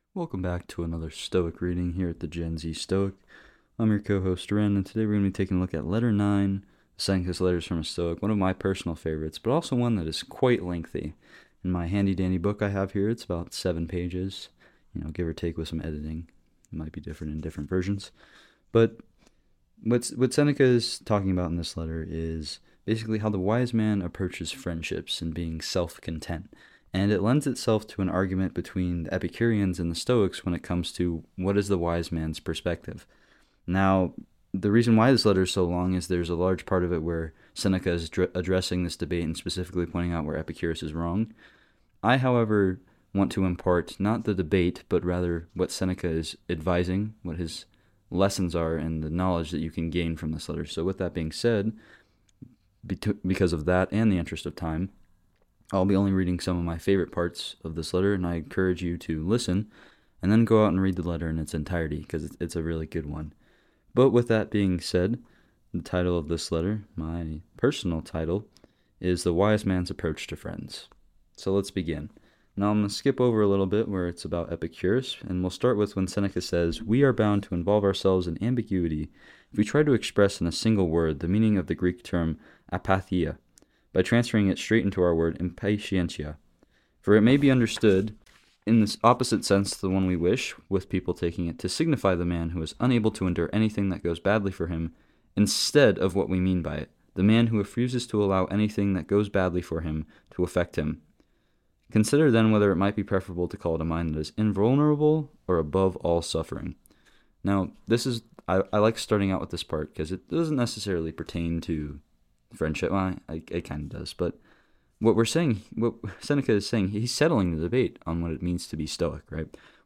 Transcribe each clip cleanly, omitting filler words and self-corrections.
Welcome back to another Stoic reading here at the Gen Z Stoic. I'm your co-host Ren, and today we're going to be taking a look at Letter 9, Seneca's Letters from a Stoic, one of my personal favorites, but also one that is quite lengthy. In my handy-dandy book I have here, it's about 7 pages, give or take with some editing. It might be different in different versions. But what Seneca is talking about in this letter is basically how the wise man approaches friendships and being self-content. And it lends itself to an argument between the Epicureans and the Stoics when it comes to what is the wise man's perspective. Now, the reason why this letter is so long is there's a large part of it where Seneca is addressing this debate and specifically pointing out where Epicurus is wrong. I, however, want to impart not the debate, but rather what Seneca is advising, what his lessons are, and the knowledge that you can gain from this letter. So with that being said, because of that and the interest of time, I'll be only reading some of my favorite parts of this letter, and I encourage you to listen and then go out and read the letter in its entirety, because it's a really good one. But with that being said, the title of this letter, my personal title, is The Wise Man's Approach to Friends. So let's begin. Now I'm going to skip over a little bit where it's about Epicurus, and we'll start with when Seneca says, "We are bound to involve ourselves in ambiguity if we try to express in a single word the meaning of the Greek term apatheia, by transferring it straight into our word impatientia. For it may be understood in this opposite sense to the one we wish, with people taking it to signify the man who is unable to endure anything that goes badly for him, instead of what we mean by it, the man who refuses to allow anything that goes badly for him to affect him. Consider then whether it might be preferable to call it a mind that is invulnerable or above all suffering." Now, I like starting out with this part because it doesn't necessarily pertain to friendship. Well, it kind of does, but what Seneca is saying, he's settling the debate on what it means to be Stoic, right?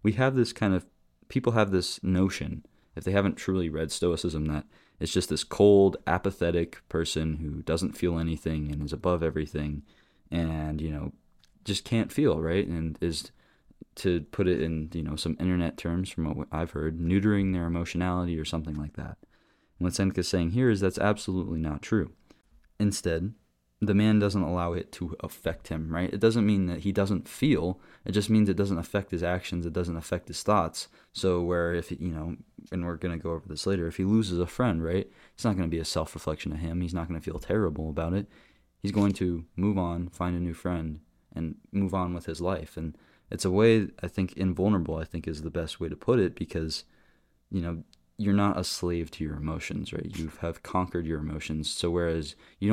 People have this notion, if they haven't truly read Stoicism, that it's just this cold, apathetic person who doesn't feel anything and is above everything and, just can't feel, right? And is, to put it in, some internet terms from what I've heard, neutering their emotionality or something like that. And what Seneca is saying here is that's absolutely not true. Instead, the man doesn't allow it to affect him, right? It doesn't mean that he doesn't feel. It just means it doesn't affect his actions. It doesn't affect his thoughts. So where if, and we're going to go over this later, if he loses a friend, right, it's not going to be a self-reflection of him. He's not going to feel terrible about it. He's going to move on, find a new friend, and move on with his life. And it's a way, I think, invulnerable, I think is the best way to put it, because, you're not a slave to your emotions, right? You have conquered your emotions. So whereas you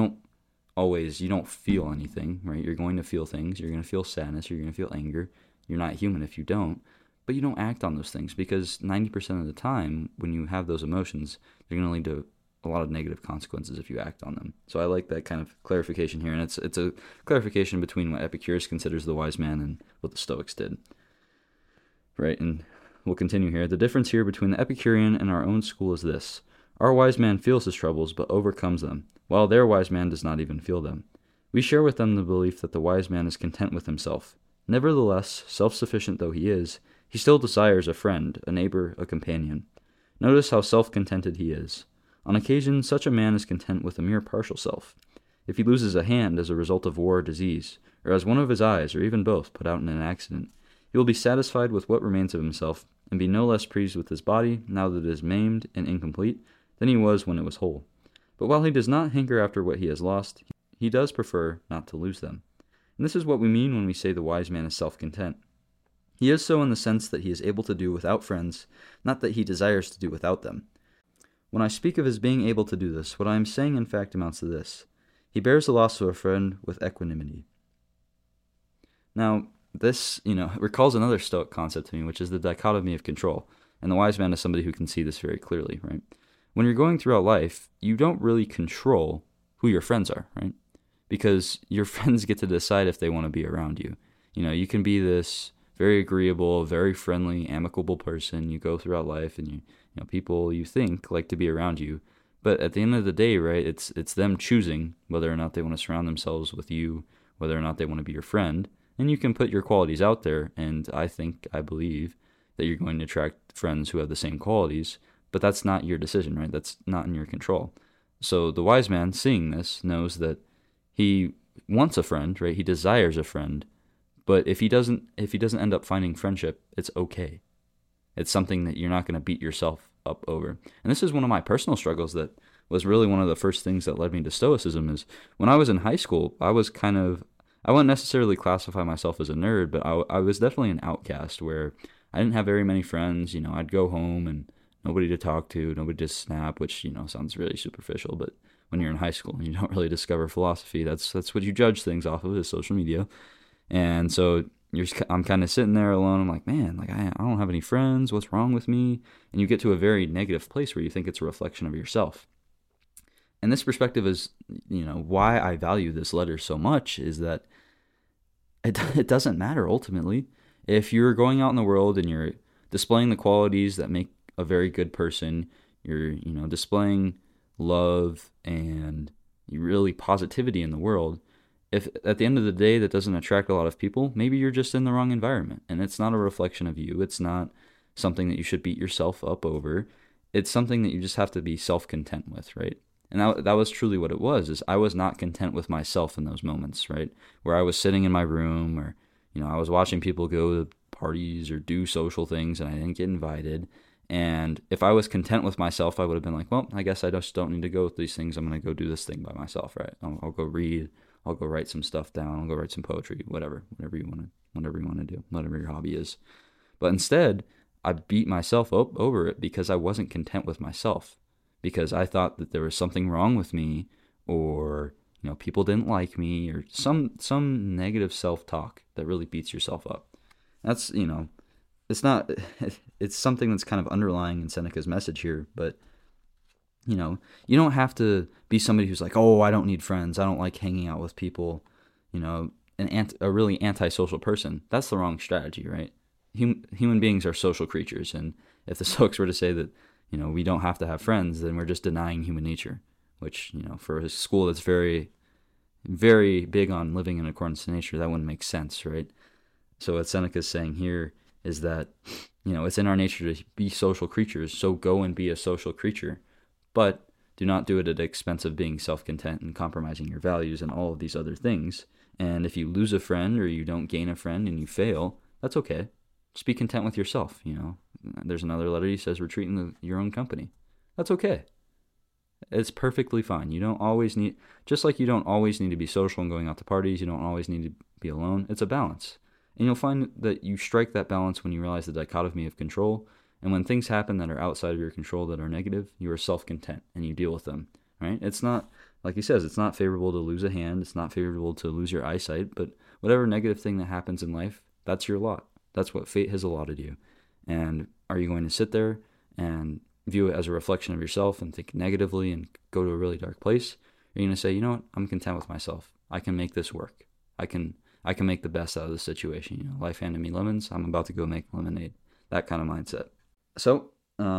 don't feel anything, right? You're going to feel things. You're going to feel sadness. You're going to feel anger. You're not human if you don't. But you don't act on those things, because 90% of the time when you have those emotions, they're going to lead to a lot of negative consequences if you act on them. So I like that kind of clarification here. And it's a clarification between what Epicurus considers the wise man and what the Stoics did, right? And we'll continue here. The difference here between the Epicurean and our own school is this: our wise man feels his troubles but overcomes them, while their wise man does not even feel them. We share with them the belief that the wise man is content with himself. Nevertheless, self-sufficient though he is, he still desires a friend, a neighbor, a companion. Notice how self-contented he is. On occasion, such a man is content with a mere partial self. If he loses a hand as a result of war or disease, or has one of his eyes, or even both, put out in an accident, he will be satisfied with what remains of himself, and be no less pleased with his body, now that it is maimed and incomplete, than he was when it was whole. But while he does not hanker after what he has lost, he does prefer not to lose them. And this is what we mean when we say the wise man is self-content. He is so in the sense that he is able to do without friends, not that he desires to do without them. When I speak of his being able to do this, what I am saying in fact amounts to this: he bears the loss of a friend with equanimity. Now, this, recalls another Stoic concept to me, which is the dichotomy of control. And the wise man is somebody who can see this very clearly, right? When you're going throughout life, you don't really control who your friends are, right? Because your friends get to decide if they want to be around you. You can be this very agreeable, very friendly, amicable person. You go throughout life and people you think like to be around you. But at the end of the day, right, it's them choosing whether or not they want to surround themselves with you, whether or not they want to be your friend. And you can put your qualities out there, and I believe that you're going to attract friends who have the same qualities, but that's not your decision, right? That's not in your control. So the wise man, seeing this, knows that he wants a friend, right? He desires a friend, But if he doesn't end up finding friendship, it's okay. It's something that you're not going to beat yourself up over. And this is one of my personal struggles that was really one of the first things that led me to Stoicism. Is when I was in high school, I wouldn't necessarily classify myself as a nerd, but I was definitely an outcast where I didn't have very many friends. I'd go home and nobody to talk to, nobody to snap, which, sounds really superficial, but when you're in high school and you don't really discover philosophy, that's what you judge things off of, is social media. And so I'm kind of sitting there alone. I'm like, man, like I don't have any friends. What's wrong with me? And you get to a very negative place where you think it's a reflection of yourself. And this perspective is, why I value this letter so much, is that it doesn't matter ultimately. If you're going out in the world and you're displaying the qualities that make a very good person, you're, displaying love and really positivity in the world, if at the end of the day that doesn't attract a lot of people, maybe you're just in the wrong environment, and it's not a reflection of you. It's not something that you should beat yourself up over. It's something that you just have to be self-content with, right? And that was truly what it was, is I was not content with myself in those moments, right? Where I was sitting in my room, or, I was watching people go to parties or do social things and I didn't get invited. And if I was content with myself, I would have been like, well, I guess I just don't need to go with these things. I'm going to go do this thing by myself, right? I'll go read. I'll go write some stuff down. I'll go write some poetry, whatever you want to do, whatever your hobby is. But instead, I beat myself up over it because I wasn't content with myself, because I thought that there was something wrong with me, or people didn't like me, or some negative self-talk that really beats yourself up. That's it's something that's kind of underlying in Seneca's message here, but you don't have to be somebody who's like, oh, I don't need friends, I don't like hanging out with people, a really antisocial person. That's the wrong strategy, right? Human beings are social creatures, and if the Stoics were to say that we don't have to have friends, then we're just denying human nature, which, for a school that's very, very big on living in accordance to nature, that wouldn't make sense, right? So what Seneca's saying here is that, it's in our nature to be social creatures, so go and be a social creature, but do not do it at the expense of being self-content and compromising your values and all of these other things. And if you lose a friend or you don't gain a friend and you fail, that's okay. Just be content with yourself, There's another letter he says, retreat in your own company. That's okay. It's perfectly fine. You don't always need, just like you don't always need to be social and going out to parties, you don't always need to be alone. It's a balance. And you'll find that you strike that balance when you realize the dichotomy of control. And when things happen that are outside of your control that are negative, you are self-content and you deal with them, right? It's not, like he says, it's not favorable to lose a hand. It's not favorable to lose your eyesight. But whatever negative thing that happens in life, that's your lot. That's what fate has allotted you. And are you going to sit there and view it as a reflection of yourself and think negatively and go to a really dark place? Or are you going to say, you know what, I'm content with myself. I can make this work. I can make the best out of the situation. Life handed me lemons. I'm about to go make lemonade. That kind of mindset. So,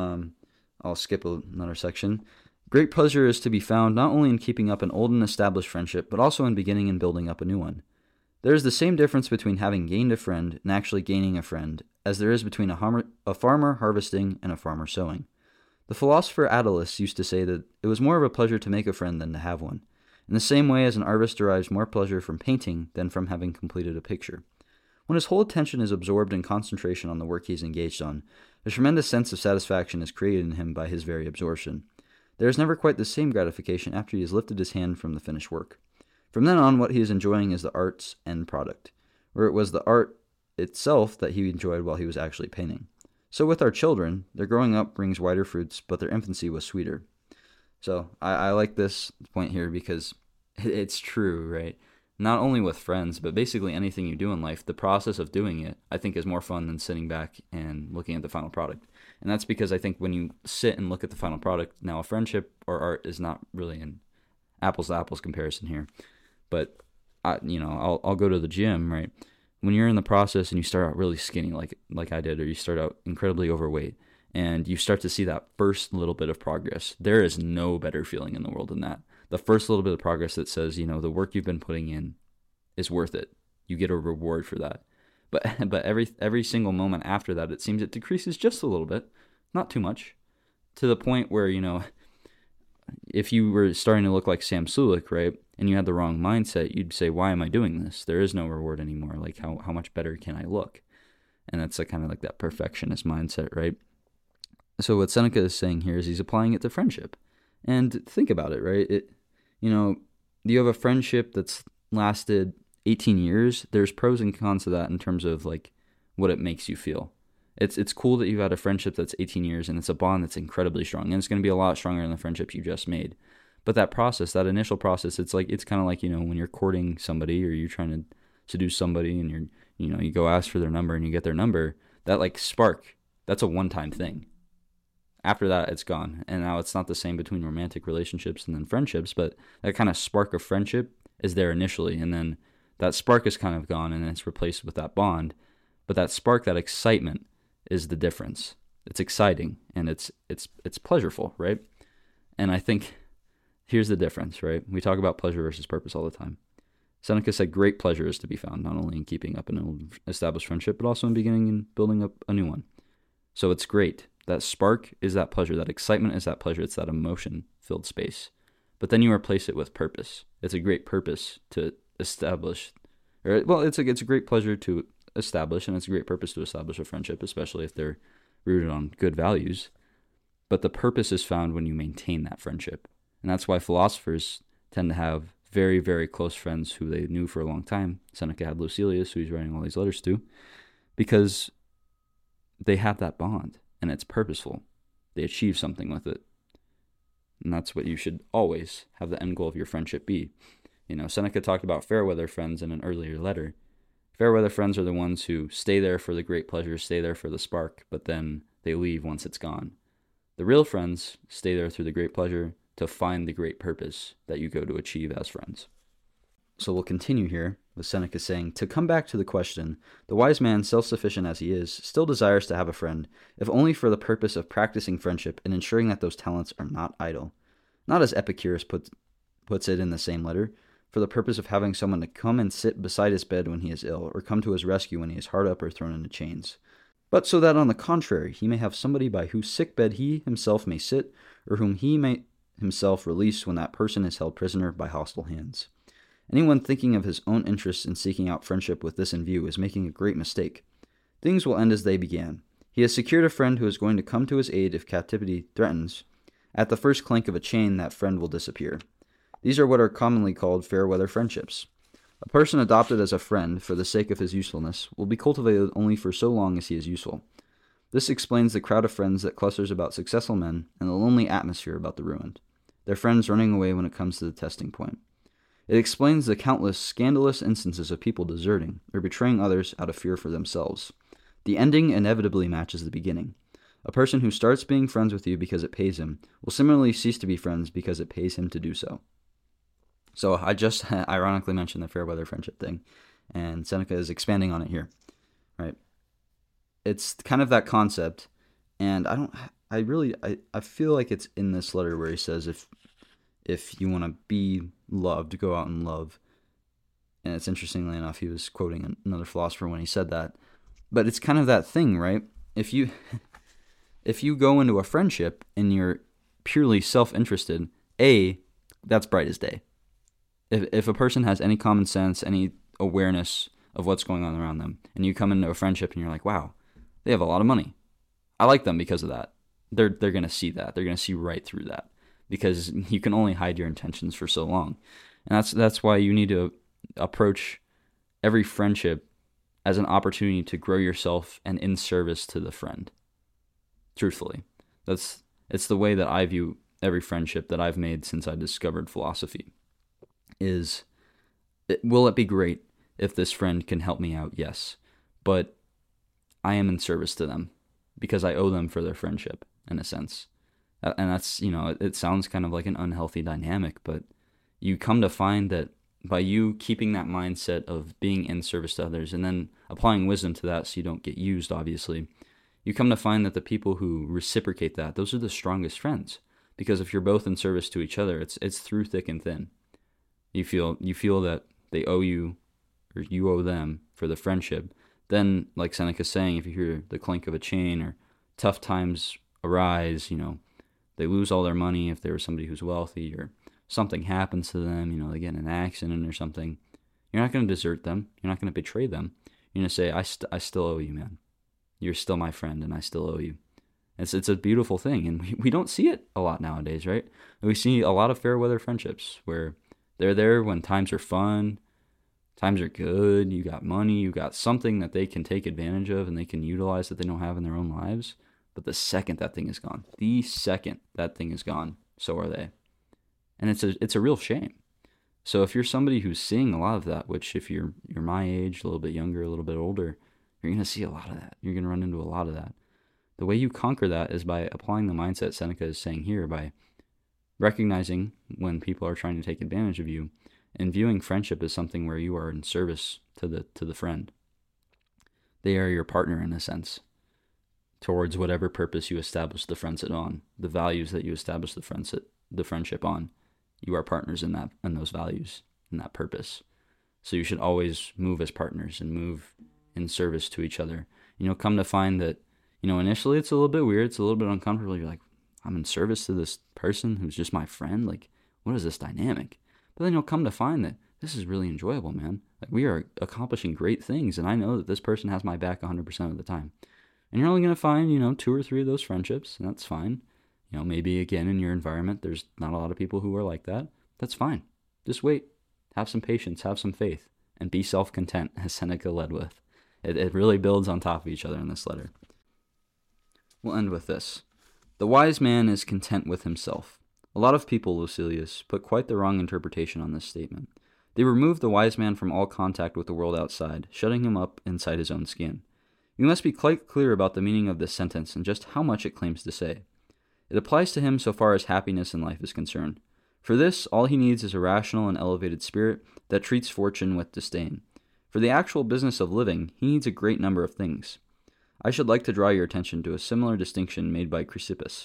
I'll skip another section. Great pleasure is to be found not only in keeping up an old and established friendship, but also in beginning and building up a new one. There is the same difference between having gained a friend and actually gaining a friend as there is between a farmer harvesting and a farmer sowing. The philosopher Attalus used to say that it was more of a pleasure to make a friend than to have one, in the same way as an artist derives more pleasure from painting than from having completed a picture. When his whole attention is absorbed in concentration on the work he is engaged on, a tremendous sense of satisfaction is created in him by his very absorption. There is never quite the same gratification after he has lifted his hand from the finished work. From then on, what he is enjoying is the art's end product, where it was the art itself that he enjoyed while he was actually painting. So with our children, their growing up brings wider fruits, but their infancy was sweeter. So I like this point here because it's true, right? Not only with friends, but basically anything you do in life, the process of doing it, I think, is more fun than sitting back and looking at the final product. And that's because I think when you sit and look at the final product, now a friendship or art is not really an apples to apples comparison here. But I'll go to the gym, right? When you're in the process and you start out really skinny, like I did, or you start out incredibly overweight, and you start to see that first little bit of progress, there is no better feeling in the world than that. The first little bit of progress that says, the work you've been putting in is worth it. You get a reward for that. But every single moment after that, it seems it decreases just a little bit, not too much, to the point where, if you were starting to look like Sam Sulek, right, and you had the wrong mindset, you'd say, why am I doing this? There is no reward anymore. Like, how much better can I look? And that's kind of like that perfectionist mindset, right? So what Seneca is saying here is he's applying it to friendship. And think about it, right? You have a friendship that's lasted 18 years. There's pros and cons to that in terms of like what it makes you feel. It's cool that you've had a friendship that's 18 years and it's a bond that's incredibly strong, and it's going to be a lot stronger than the friendship you just made. But that process, that initial process, it's kind of like, when you're courting somebody or you're trying to seduce somebody and you go ask for their number and you get their number, that like spark, that's a one-time thing. After that, it's gone. And now it's not the same between romantic relationships and then friendships, but that kind of spark of friendship is there initially, and then that spark is kind of gone and it's replaced with that bond. But that spark, that excitement, is the difference. It's exciting and it's pleasureful, right? And I think here's the difference, right? We talk about pleasure versus purpose all the time. Seneca said great pleasure is to be found not only in keeping up an old established friendship, but also in beginning and building up a new one. So it's great. That spark is that pleasure. That excitement is that pleasure. It's that emotion-filled space. But then you replace it with purpose. It's a great purpose to establish, it's a great pleasure to establish, and it's a great purpose to establish a friendship, especially if they're rooted on good values. But the purpose is found when you maintain that friendship. And that's why philosophers tend to have very, very close friends who they knew for a long time. Seneca had Lucilius, who he's writing all these letters to, because they have that bond, and it's purposeful. They achieve something with it. And that's what you should always have the end goal of your friendship be. Seneca talked about fair weather friends in an earlier letter. Fair weather friends are the ones who stay there for the great pleasure, stay there for the spark, but then they leave once it's gone. The real friends stay there through the great pleasure to find the great purpose that you go to achieve as friends. So we'll continue here with Seneca saying, to come back to the question, the wise man, self-sufficient as he is, still desires to have a friend, if only for the purpose of practicing friendship and ensuring that those talents are not idle. Not as Epicurus puts it in the same letter, for the purpose of having someone to come and sit beside his bed when he is ill, or come to his rescue when he is hard up or thrown into chains. But so that on the contrary, he may have somebody by whose sick bed he himself may sit, or whom he may himself release when that person is held prisoner by hostile hands. Anyone thinking of his own interests in seeking out friendship with this in view is making a great mistake. Things will end as they began. He has secured a friend who is going to come to his aid if captivity threatens. At the first clank of a chain, that friend will disappear. These are what are commonly called fair-weather friendships. A person adopted as a friend for the sake of his usefulness will be cultivated only for so long as he is useful. This explains the crowd of friends that clusters about successful men and the lonely atmosphere about the ruined, their friends running away when it comes to the testing point. It explains the countless scandalous instances of people deserting or betraying others out of fear for themselves. The ending inevitably matches the beginning. A person who starts being friends with you because it pays him will similarly cease to be friends because it pays him to do so. So I just ironically mentioned the fair weather friendship thing, and Seneca is expanding on it here, right? It's kind of that concept, and I feel like it's in this letter where he says if you want to be loved, go out and love. And it's interestingly enough, he was quoting another philosopher when he said that. But it's kind of that thing, right? If you go into a friendship and you're purely self-interested, that's bright as day. If a person has any common sense, any awareness of what's going on around them, and you come into a friendship and you're like, wow, they have a lot of money. I like them because of that. They're going to see that. They're going to see right through that because you can only hide your intentions for so long. And that's why you need to approach every friendship as an opportunity to grow yourself and in service to the friend. Truthfully. It's the way that I view every friendship that I've made since I discovered philosophy. Will it be great if this friend can help me out? Yes. But I am in service to them because I owe them for their friendship, in a sense. And that's, it sounds kind of like an unhealthy dynamic, but you come to find that by you keeping that mindset of being in service to others and then applying wisdom to that so you don't get used, obviously, you come to find that the people who reciprocate that, those are the strongest friends. Because if you're both in service to each other, it's through thick and thin. You feel that they owe you, or you owe them for the friendship. Then, like Seneca's saying, if you hear the clink of a chain or tough times arise, they lose all their money if they were somebody who's wealthy, or something happens to them, they get in an accident or something, you're not going to desert them. You're not going to betray them. You're going to say, I still owe you, man. You're still my friend, and I still owe you. It's a beautiful thing, and we don't see it a lot nowadays, right? We see a lot of fair weather friendships where they're there when times are fun, times are good, you got money, you got something that they can take advantage of and they can utilize that they don't have in their own lives. But the second that thing is gone, so are they. And it's a real shame. So if you're somebody who's seeing a lot of that, which if you're my age, a little bit younger, a little bit older, you're going to see a lot of that. You're going to run into a lot of that. The way you conquer that is by applying the mindset Seneca is saying here, by recognizing when people are trying to take advantage of you and viewing friendship as something where you are in service to the friend. They are your partner in a sense towards whatever purpose you establish the friendship on, the values that you establish the friendship on. You are partners in those values, in that purpose. So you should always move as partners and move in service to each other. Come to find that, initially it's a little bit weird, it's a little bit uncomfortable. You're like, I'm in service to this person who's just my friend. Like, what is this dynamic? But then you'll come to find that this is really enjoyable, man. Like, we are accomplishing great things, and I know that this person has my back 100% of the time. And you're only going to find, 2 or 3 of those friendships, and that's fine. Maybe again in your environment, there's not a lot of people who are like that. That's fine. Just wait. Have some patience, have some faith, and be self-content, as Seneca led with. It really builds on top of each other in this letter. We'll end with this. The wise man is content with himself. A lot of people, Lucilius, put quite the wrong interpretation on this statement. They remove the wise man from all contact with the world outside, shutting him up inside his own skin. We must be quite clear about the meaning of this sentence and just how much it claims to say. It applies to him so far as happiness in life is concerned. For this, all he needs is a rational and elevated spirit that treats fortune with disdain. For the actual business of living, he needs a great number of things. I should like to draw your attention to a similar distinction made by Chrysippus.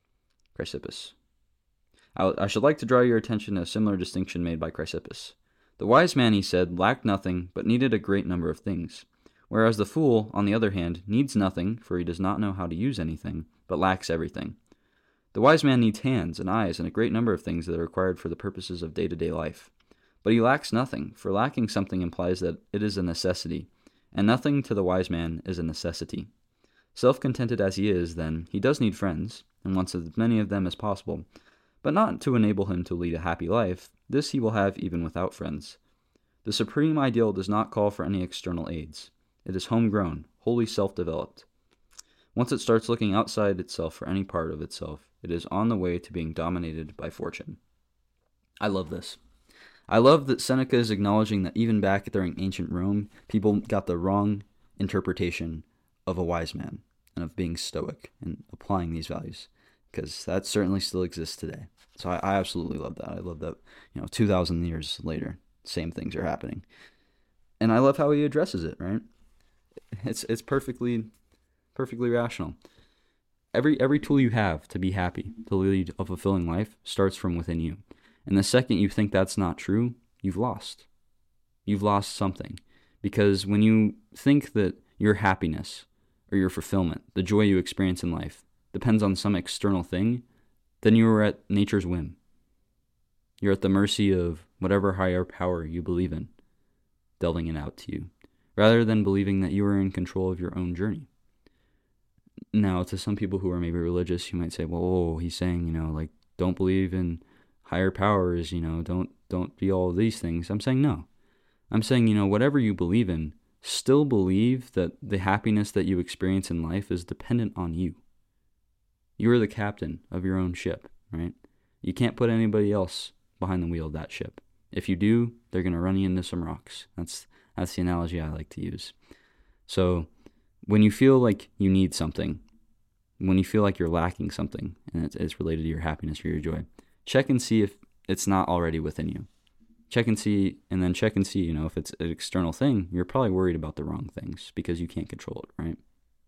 I should like to draw your attention to a similar distinction made by Chrysippus. The wise man, he said, lacked nothing, but needed a great number of things. Whereas the fool, on the other hand, needs nothing, for he does not know how to use anything, but lacks everything. The wise man needs hands and eyes and a great number of things that are required for the purposes of day-to-day life. But he lacks nothing, for lacking something implies that it is a necessity, and nothing to the wise man is a necessity. Self-contented as he is, then, he does need friends, and wants as many of them as possible, but not to enable him to lead a happy life. This he will have even without friends. The supreme ideal does not call for any external aids. It is homegrown, wholly self-developed. Once it starts looking outside itself for any part of itself, it is on the way to being dominated by fortune. I love this. I love that Seneca is acknowledging that even back during ancient Rome, people got the wrong interpretation of a wise man and of being stoic and applying these values, because that certainly still exists today. So I absolutely love that. I love that, 2,000 years later, same things are happening. And I love how he addresses it, right? It's perfectly rational. Every tool you have to be happy, to lead a fulfilling life, starts from within you. And the second you think that's not true, you've lost. You've lost something. Because when you think that your happiness or your fulfillment, the joy you experience in life, depends on some external thing, then you are at nature's whim. You're at the mercy of whatever higher power you believe in, delving it out to you, rather than believing that you are in control of your own journey. Now, to some people who are maybe religious, you might say, well, he's saying, don't believe in higher powers, don't be all of these things. I'm saying no. I'm saying, whatever you believe in, still believe that the happiness that you experience in life is dependent on you. You are the captain of your own ship, right? You can't put anybody else behind the wheel of that ship. If you do, they're going to run you into some rocks. That's the analogy I like to use. So when you feel like you need something, when you feel like you're lacking something, and it's related to your happiness or your joy, check and see if it's not already within you. Check and see, if it's an external thing, you're probably worried about the wrong things because you can't control it, right?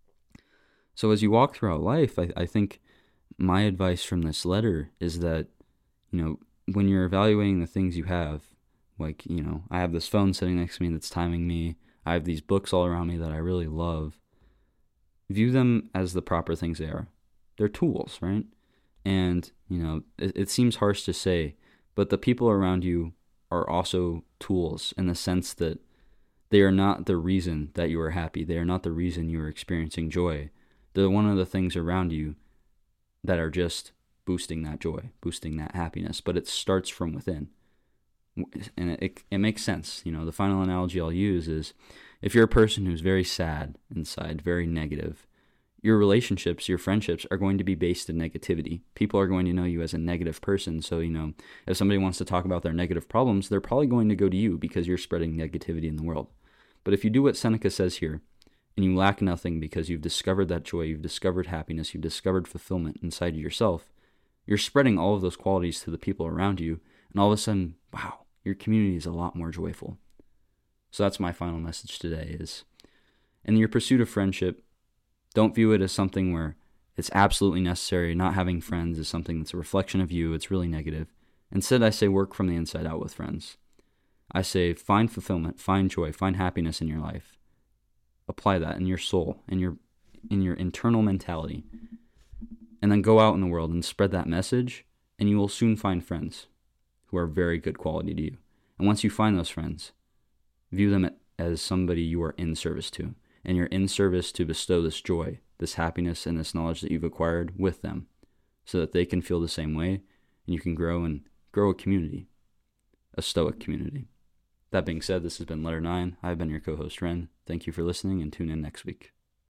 So as you walk throughout life, I think my advice from this letter is that, when you're evaluating the things you have, like, I have this phone sitting next to me that's timing me, I have these books all around me that I really love, view them as the proper things they are. They're tools, right? And, it seems harsh to say, But the people around you are also tools in the sense that they are not the reason that you are happy. They are not the reason you are experiencing joy. They're one of the things around you that are just boosting that joy, boosting that happiness. But it starts from within. And it makes sense. The final analogy I'll use is if you're a person who's very sad inside, very negative, your relationships, your friendships are going to be based in negativity. People are going to know you as a negative person. So, if somebody wants to talk about their negative problems, they're probably going to go to you because you're spreading negativity in the world. But if you do what Seneca says here, and you lack nothing because you've discovered that joy, you've discovered happiness, you've discovered fulfillment inside of yourself, you're spreading all of those qualities to the people around you, and all of a sudden, wow, your community is a lot more joyful. So that's my final message today is, in your pursuit of friendship, don't view it as something where it's absolutely necessary. Not having friends is something that's a reflection of you. It's really negative. Instead, I say work from the inside out with friends. I say find fulfillment, find joy, find happiness in your life. Apply that in your soul, in your internal mentality. And then go out in the world and spread that message, and you will soon find friends who are very good quality to you. And once you find those friends, view them as somebody you are in service to. And you're in service to bestow this joy, this happiness, and this knowledge that you've acquired with them so that they can feel the same way and you can grow a community, a Stoic community. That being said, this has been Letter 9. I've been your co-host, Ren. Thank you for listening and tune in next week.